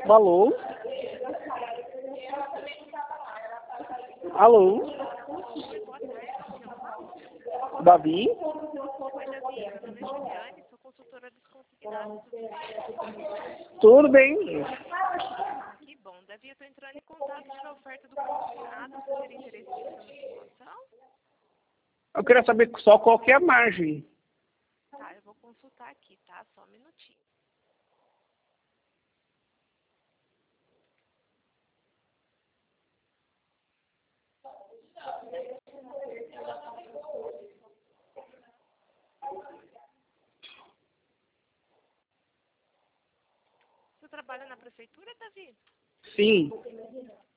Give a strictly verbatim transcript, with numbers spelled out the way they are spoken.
Alô? Alô? Davi? Oi, Davi. Meu nome é Juliane, sou consultora dos consignados. Tudo bem? Que bom. Davi, eu estou entrando em contato para a oferta do consignado. Você teria interesse em fazer uma simulação? Eu queria saber só qual que é a margem. Tá, eu vou consultar aqui, tá? Só um minutinho. Você trabalha na prefeitura, Davi? Sim.